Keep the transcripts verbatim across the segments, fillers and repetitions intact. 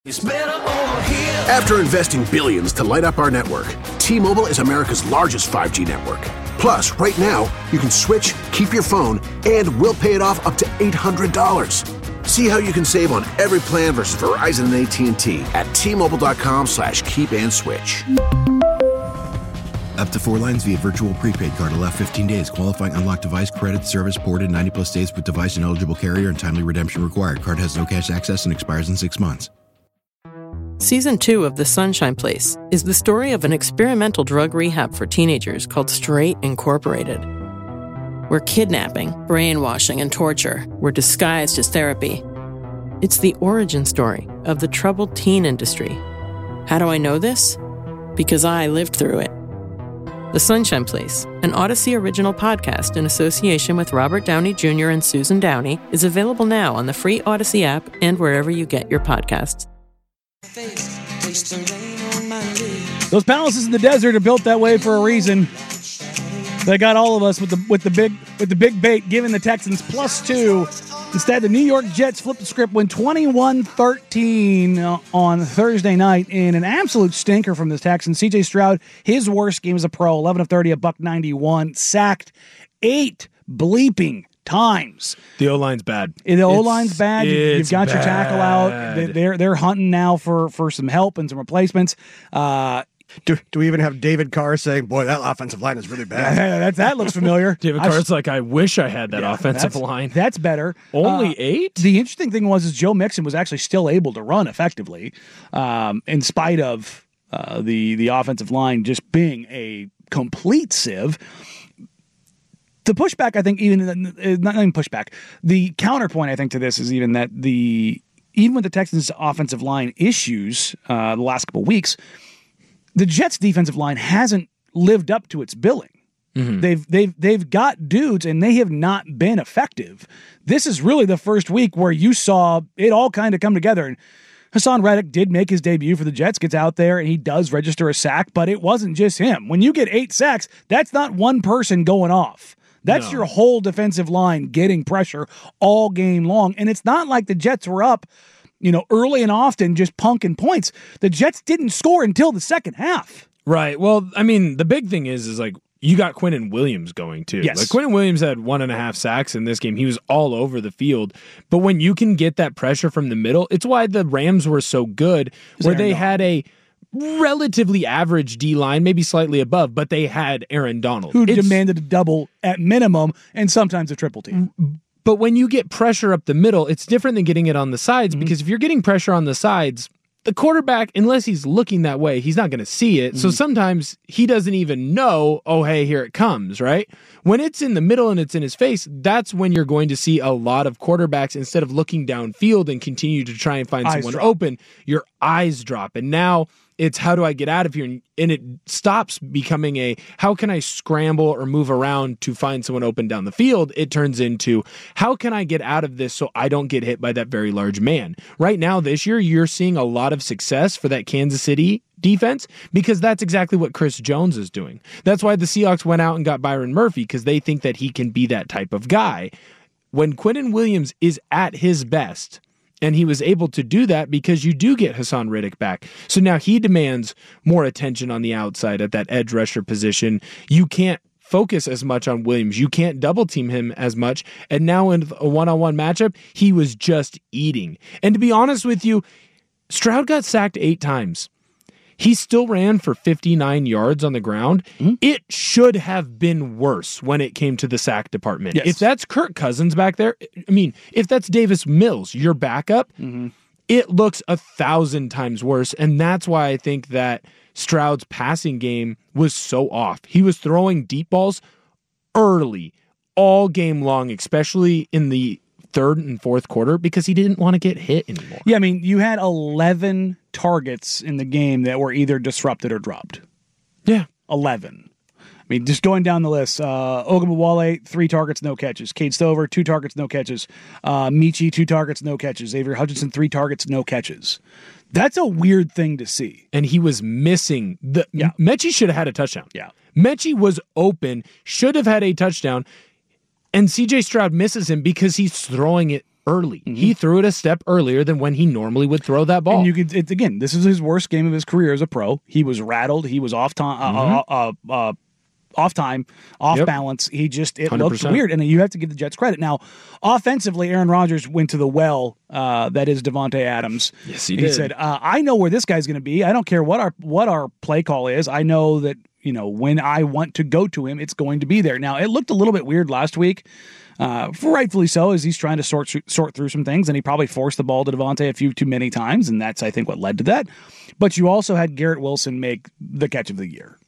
After investing billions to light up our network, T-Mobile is America's largest five G network. Plus, right now, you can switch, keep your phone, and we'll pay it off up to eight hundred dollars. See how you can save on every plan versus Verizon and A T and T at T-Mobile.com slash keep and switch. Up to four lines via virtual prepaid card. Allow fifteen days. Qualifying unlocked device credit service ported ninety plus days with device and eligible carrier and timely redemption required. Card has no cash access and expires in six months. Season two of The Sunshine Place is the story of an experimental drug rehab for teenagers called Straight Incorporated, where kidnapping, brainwashing, and torture were disguised as therapy. It's the origin story of the troubled teen industry. How do I know this? Because I lived through it. The Sunshine Place, an Odyssey original podcast in association with Robert Downey Junior and Susan Downey, is available now on the free Odyssey app and wherever you get your podcasts. Those palaces in the desert are built that way for a reason. They got all of us with the with the big with the big bait, giving the Texans plus two. Instead, the New York Jets flipped the script, win twenty-one thirteen on Thursday night in an absolute stinker from the Texans. C J Stroud, his worst game as a pro, eleven of thirty, a buck ninety-one, sacked eight bleeping times. The O-line's bad. The O-line's bad. You've got bad. your tackle out. They're they're hunting now for, for some help and some replacements. Uh, do, do we even have David Carr saying, boy, that offensive line is really bad? that, that looks familiar. David Carr's like, I wish I had that yeah, offensive that's, line. That's better. Only uh, eight? The interesting thing was is Joe Mixon was actually still able to run effectively um, in spite of uh, the, the offensive line just being a complete sieve. The pushback, I think, even not even pushback. The counterpoint, I think, to this is even that the even with the Texans' offensive line issues uh, the last couple of weeks, the Jets' defensive line hasn't lived up to its billing. Mm-hmm. They've they've they've got dudes, and they have not been effective. This is really the first week where you saw it all kind of come together. And Hassan Reddick did make his debut for the Jets, gets out there, and he does register a sack, but it wasn't just him. When you get eight sacks, that's not one person going off. That's no. your whole defensive line getting pressure all game long. And it's not like the Jets were up, you know, early and often just punking points. The Jets didn't score until the second half. Right. Well, I mean, the big thing is, is like, you got Quinnen Williams going too. Yes. Like Quinnen Williams had one and a half sacks in this game. He was all over the field. But when you can get that pressure from the middle, it's why the Rams were so good, where they had a relatively average D-line, maybe slightly above, but they had Aaron Donald. Who it's, demanded a double at minimum and sometimes a triple team. But when you get pressure up the middle, it's different than getting it on the sides, mm-hmm. because if you're getting pressure on the sides, the quarterback, unless he's looking that way, he's not going to see it. Mm-hmm. So sometimes he doesn't even know, oh, hey, here it comes, right? When it's in the middle and it's in his face, that's when you're going to see a lot of quarterbacks, instead of looking downfield and continue to try and find eyes someone drop. open, your eyes drop. And now it's how do I get out of here? And it stops becoming a how can I scramble or move around to find someone open down the field? It turns into how can I get out of this so I don't get hit by that very large man? Right now, this year, you're seeing a lot of success for that Kansas City defense because that's exactly what Chris Jones is doing. That's why the Seahawks went out and got Byron Murphy, because they think that he can be that type of guy. When Quinnen Williams is at his best, and he was able to do that because you do get Hassan Reddick back. So now he demands more attention on the outside at that edge rusher position. You can't focus as much on Williams. You can't double team him as much. And now in a one-on-one matchup, he was just eating. And to be honest with you, Stroud got sacked eight times. He still ran for fifty-nine yards on the ground. Mm-hmm. It should have been worse when it came to the sack department. Yes. If that's Kirk Cousins back there, I mean, if that's Davis Mills, your backup, mm-hmm. it looks a thousand times worse. And that's why I think that Stroud's passing game was so off. He was throwing deep balls early, all game long, especially in the third and fourth quarter, because he didn't want to get hit anymore. Yeah, I mean, you had eleven targets in the game that were either disrupted or dropped. Yeah. eleven. I mean, just going down the list, uh, Ogunbowale, three targets, no catches. Cade Stover, two targets, no catches. Uh, Michi, two targets, no catches. Xavier Hutchinson, three targets, no catches. That's a weird thing to see. And he was missing. the. Yeah. Mechie should have had a touchdown. Yeah. Mechie was open, should have had a touchdown. And C J Stroud misses him because he's throwing it early. Mm-hmm. He threw it a step earlier than when he normally would throw that ball. And you could, it, again, this is his worst game of his career as a pro. He was rattled. He was off time, mm-hmm. uh, uh, uh, off time, off yep. balance. He just, it one hundred percent looked weird. And you have to give the Jets credit. Now, offensively, Aaron Rodgers went to the well. Uh, that is Davante Adams. Yes, he he did. He said, uh, I know where this guy's going to be. I don't care what our what our play call is. I know that, you know, when I want to go to him, it's going to be there. Now, it looked a little bit weird last week. Uh, rightfully so, as he's trying to sort sort through some things, and he probably forced the ball to Davante a few too many times, and that's, I think, what led to that. But you also had Garrett Wilson make the catch of the year.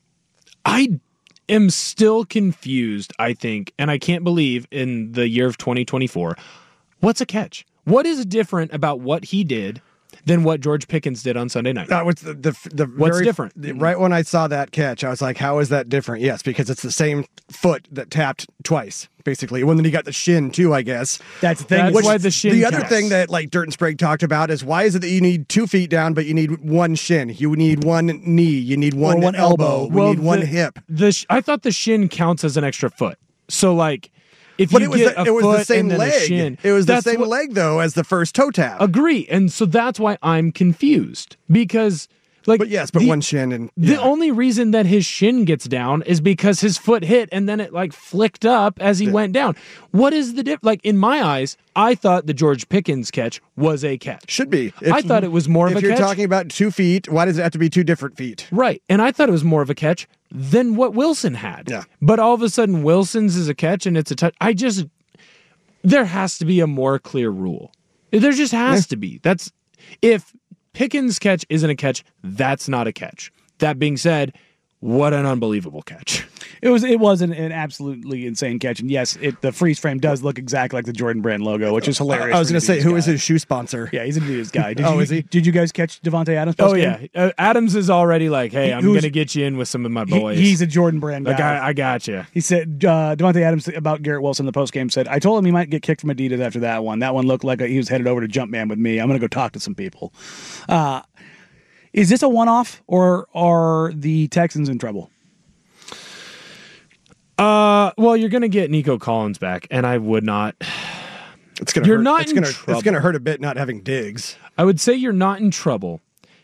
I am still confused, I think, and I can't believe in the year of twenty twenty-four, what's a catch? What is different about what he did than what George Pickens did on Sunday night? That was the, the, the What's very, different? Right when I saw that catch, I was like, how is that different? Yes, because it's the same foot that tapped twice, basically. When then he got the shin, too, I guess. That's the thing. That's which, why the shin The counts. other thing that like Dirt and Sprague talked about is why is it that you need two feet down, but you need one shin? You need one knee. You need one, one elbow. elbow. We Well, need one the- hip. The sh- I thought the shin counts as an extra foot. So, like, if But you it was get the, a it was foot the same and then a leg. shin, It was the that's same what- leg, though, as the first toe tap. Agree. And so that's why I'm confused. Because, like, But yes, but the, one shin and the yeah. only reason that his shin gets down is because his foot hit and then it like flicked up as he went down. What is the diff? Like, in my eyes, I thought the George Pickens catch was a catch. should be. I thought it was more of if a you're catch. talking about two feet, why does it have to be two different feet? Right. And I thought it was more of a catch than what Wilson had. Yeah. But all of a sudden, Wilson's is a catch and it's a touch. I just, there has to be a more clear rule. There just has Yeah. to be. That's, if Pickens' catch isn't a catch, that's not a catch. That being said, what an unbelievable catch. It was it was an, an absolutely insane catch. And yes, it, the freeze frame does look exactly like the Jordan Brand logo, which is hilarious. I was for going to say, Adidas who guy. is his shoe sponsor? Yeah, he's an Adidas guy. Did Oh, you, is he? Did you guys catch Davante Adams? Oh, post-game? yeah. Uh, Adams is already like, hey, He- I'm who's- going to get you in with some of my He- boys. he's a Jordan Brand guy. like, I, I got you. He said, uh, Davante Adams about Garrett Wilson in the postgame said, I told him he might get kicked from Adidas after that one. That one looked like a, he was headed over to Jumpman with me. I'm going to go talk to some people. Uh, is this a one-off, or are the Texans in trouble? Uh, well, you're going to get Nico Collins back, and I would not. It's gonna You're hurt. not it's in gonna, trouble. It's going to hurt a bit not having Diggs. I would say you're not in trouble,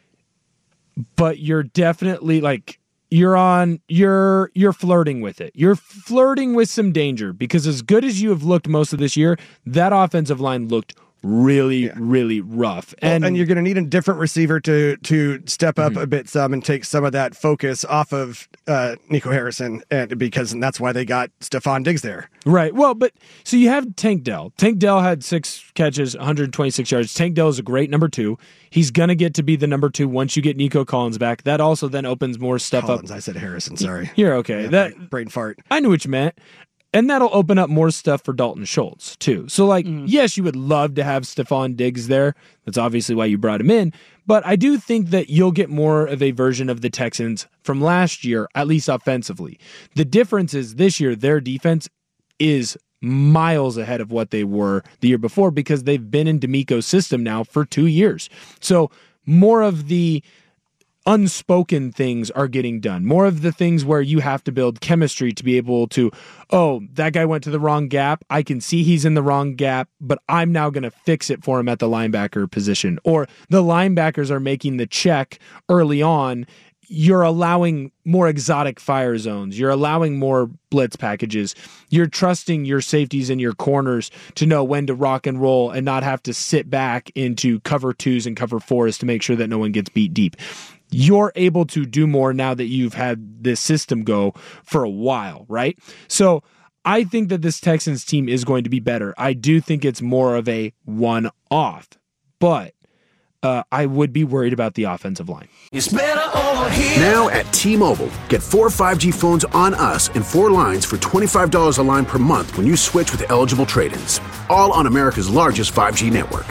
but you're definitely like you're on you're you're flirting with it. You're flirting with some danger because as good as you have looked most of this year, that offensive line looked really, yeah. really rough. And, well, and you're going to need a different receiver to to step up mm-hmm. a bit some and take some of that focus off of uh, Nico Harrison, and because and that's why they got Stephon Diggs there. Right. Well, but so you have Tank Dell. Tank Dell had six catches, one hundred twenty-six yards. Tank Dell is a great number two. He's going to get to be the number two once you get Nico Collins back. That also then opens more stuff Collins, up. I said Harrison, sorry. You're okay. Yeah, that brain, brain fart. I knew what you meant. And that'll open up more stuff for Dalton Schultz, too. So, like, mm. yes, you would love to have Stephon Diggs there. That's obviously why you brought him in. But I do think that you'll get more of a version of the Texans from last year, at least offensively. The difference is this year, their defense is miles ahead of what they were the year before because they've been in D'Amico's system now for two years. So, more of the unspoken things are getting done. More of the things where you have to build chemistry to be able to, oh, that guy went to the wrong gap. I can see he's in the wrong gap, but I'm now going to fix it for him at the linebacker position. Or the linebackers are making the check early on. You're allowing more exotic fire zones. You're allowing more blitz packages. You're trusting your safeties and your corners to know when to rock and roll and not have to sit back into cover twos and cover fours to make sure that no one gets beat deep. You're able to do more now that you've had this system go for a while, right? So I think that this Texans team is going to be better. I do think it's more of a one-off, but uh, I would be worried about the offensive line. It's better over here. Now at T-Mobile, get four five G phones on us and four lines for twenty-five dollars a line per month when you switch with eligible trade-ins. All on America's largest five G network.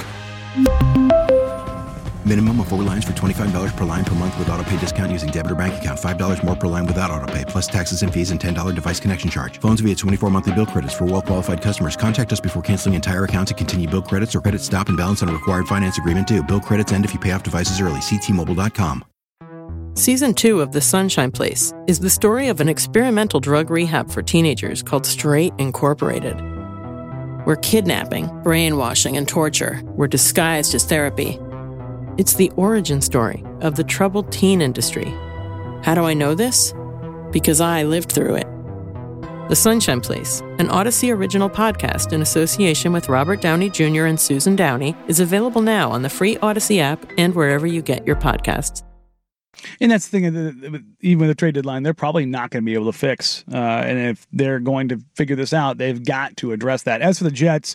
Minimum of four lines for twenty-five dollars per line per month with autopay discount using debit or bank account. five dollars more per line without autopay, plus taxes and fees and ten dollars device connection charge. Phones via twenty-four monthly bill credits for well-qualified customers. Contact us before canceling entire account to continue bill credits or credit stop and balance on a required finance agreement due. Bill credits end if you pay off devices early. See T Mobile dot com. Season two of The Sunshine Place is the story of an experimental drug rehab for teenagers called Straight Incorporated. where kidnapping, brainwashing, and torture were disguised as therapy. It's the origin story of the troubled teen industry. How do I know this? Because I lived through it. The Sunshine Place, an Odyssey original podcast in association with Robert Downey Junior and Susan Downey, is available now on the free Odyssey app and wherever you get your podcasts. And that's the thing, even with the trade deadline, they're probably not going to be able to fix. Uh, and if they're going to figure this out, they've got to address that. As for the Jets,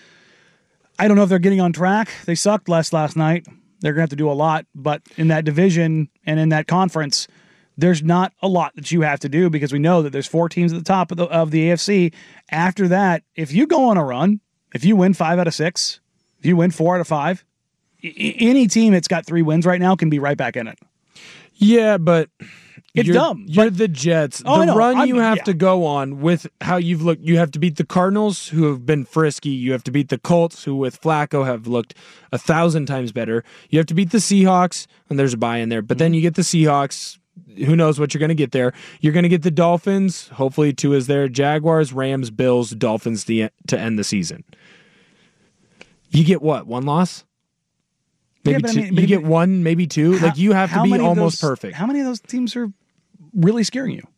I don't know if they're getting on track. They sucked last last night. They're going to have to do a lot. But in that division and in that conference, there's not a lot that you have to do because we know that there's four teams at the top of the, of the A F C. After that, if you go on a run, if you win five out of six, if you win four out of five, I- any team that's got three wins right now can be right back in it. Yeah, but it's you're, dumb. You're But, the Jets. Oh, I the know. run I'm- you have yeah. to go on with how you've looked. You have to beat the Cardinals, who have been frisky. You have to beat the Colts, who with Flacco have looked a thousand times better. You have to beat the Seahawks, and there's a bye in there. But then you get the Seahawks. Who knows what you're going to get there? You're going to get the Dolphins. Hopefully, two is there. Jaguars, Rams, Bills, Dolphins to to end the season. You get what? One loss? Maybe Yeah, but I two, mean- but you if- get one, maybe two. How- like you have to how be many of almost those- perfect. How many of those teams are really scaring you?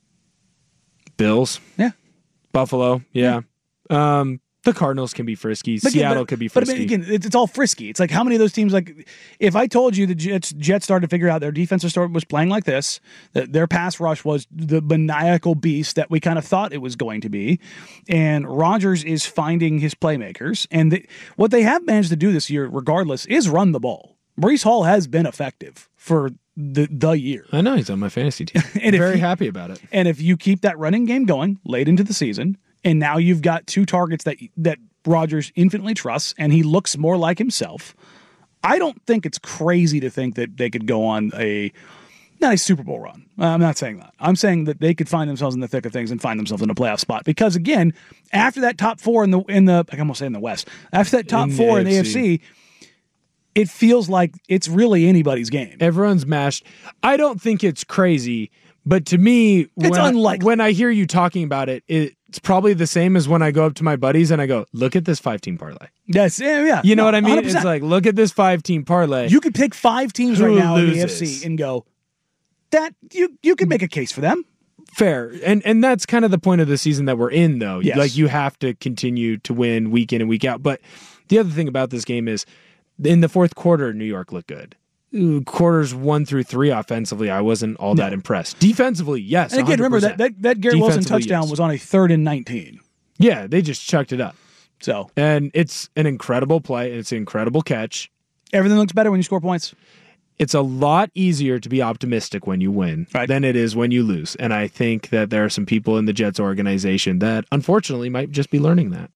Bills, Yeah. Buffalo, yeah. Um, the Cardinals can be frisky. But again, Seattle but- could be But frisky. I mean, again, it's, it's all frisky. It's like how many of those teams, like, if I told you the Jets, Jets started to figure out their defensive start was playing like this, that their pass rush was the maniacal beast that we kind of thought it was going to be, and Rodgers is finding his playmakers, and they, what they have managed to do this year, regardless, is run the ball. Breece Hall has been effective for the the year. I know he's on my fantasy team. And if Very he- happy about it. And if you keep that running game going late into the season, and now you've got two targets that that Rodgers infinitely trusts, and he looks more like himself, I don't think it's crazy to think that they could go on a not a Super Bowl run. I'm not saying that. I'm saying that they could find themselves in the thick of things and find themselves in a playoff spot. Because again, after that top four in the in the I can almost say in the West, after that top In the four in the A A F F C. C, it feels like it's really anybody's game. Everyone's mashed. I don't think it's crazy, but to me, It's when, I, unlikely. when I hear you talking about it, it's probably the same as when I go up to my buddies and I go, look at this five-team parlay. Yes, yeah, yeah. You know No, what I mean? one hundred percent. It's like, look at this five-team parlay. You could pick five teams Who right now in the A F loses? C and go, that you you could make a case for them. Fair. And and that's kind of the point of the season that we're in, though. Yes. Like, you have to continue to win week in and week out. But the other thing about this game is, in the fourth quarter, New York looked good. Ooh, Quarters one through three offensively, I wasn't all that impressed. Defensively, yes. And again, remember that, one hundred percent. that that Garrett Wilson Defensively, touchdown yes. was on a third and nineteen. Yeah, they just chucked it up. So And it's an incredible play. It's an incredible catch. everything looks better when you score points. It's a lot easier to be optimistic when you win Right. than it is when you lose. And I think that there are some people in the Jets organization that unfortunately might just be learning that.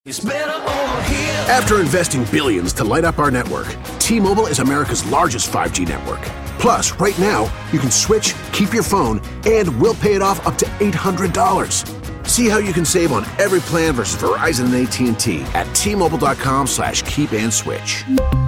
After investing billions to light up our network, T-Mobile is America's largest five G network. Plus, right now, you can switch, keep your phone, and we'll pay it off up to eight hundred dollars. See how you can save on every plan versus Verizon and A T and T at T-Mobile.com slash keep and switch.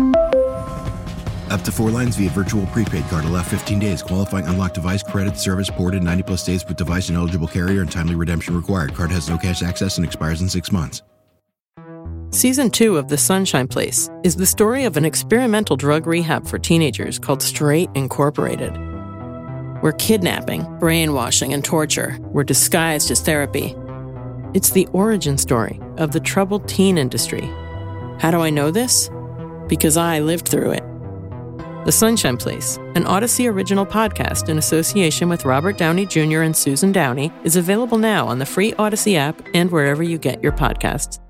Up to four lines via virtual prepaid card. Allow fifteen days. Qualifying unlocked device credit service ported ninety plus days with device and eligible carrier and timely redemption required. Card has no cash access and expires in six months. Season two of The Sunshine Place is the story of an experimental drug rehab for teenagers called Straight Incorporated, where kidnapping, brainwashing, and torture were disguised as therapy. It's the origin story of the troubled teen industry. How do I know this? Because I lived through it. The Sunshine Place, an Odyssey original podcast in association with Robert Downey Junior and Susan Downey, is available now on the free Odyssey app and wherever you get your podcasts.